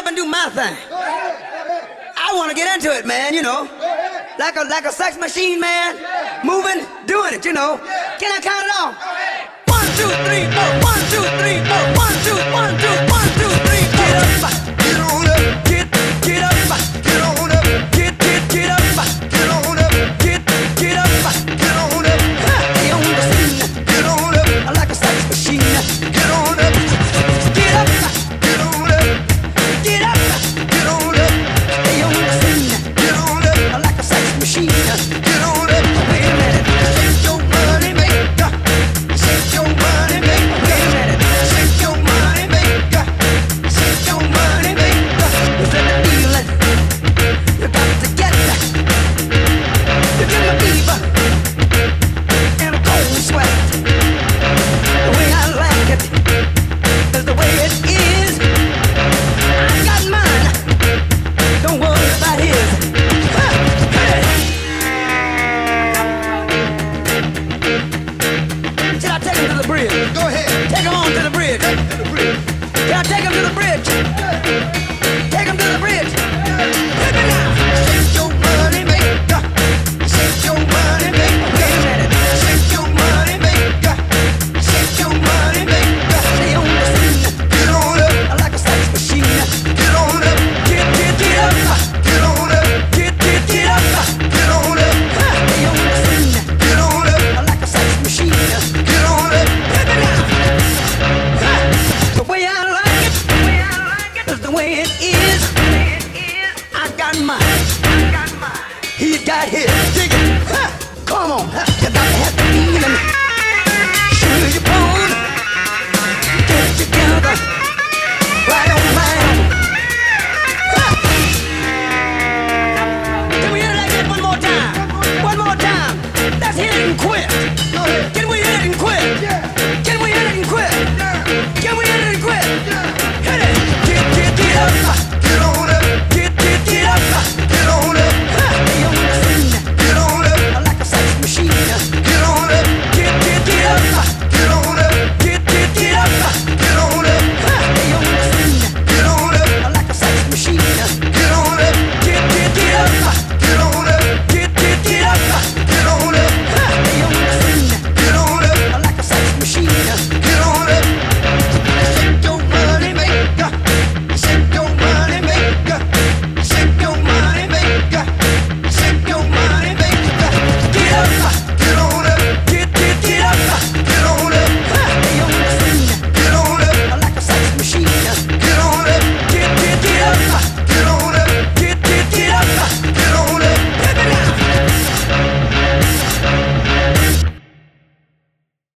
and do my thing. I want to get into it, man, you know. Like a sex machine, man. Moving, doing it, you know. Can I count it off? 1, 2, 3, 4. 1, 2, 3, 4. 1, 2, 1, 2, 1, 2, 3. Get up, get on up, get up, get on up, get up, get on up, get up, get on up. They on the scene, get on up. Like a sex machine, get on up, get up, get on up, get up, get on up. They on the scene, get on up. Like a sex machine, get on up. Wait a minute, shake your money maker, shake your money maker. Wait a minute, shake your money maker, shake your money maker. Is that the feeling? You got to get that. You give me fever and a cold sweat. The way I like it is the way it is. I got mine. Don't worry about his. Hey. Should I take him to the bridge? Go ahead. Take him on to the bridge. To the bridge. Can I take him to the bridge? Take him to the bridge. Hit me now. Shake your money maker. Shake your money maker. Wait a minute. Shake your money maker. Shake your money maker. Stay on the scene. Get on up. Like a sex machine. Get on up. Get up. Get on up. Get up. Get on up. Stay on the scene. Get on up. Like a sex machine. Get on up. Hit me now. The way I like it is the way it is. I got mine. He's got his. Dig it. Come on. You got to have the feeling. Sure you pose. Get it together. Right on.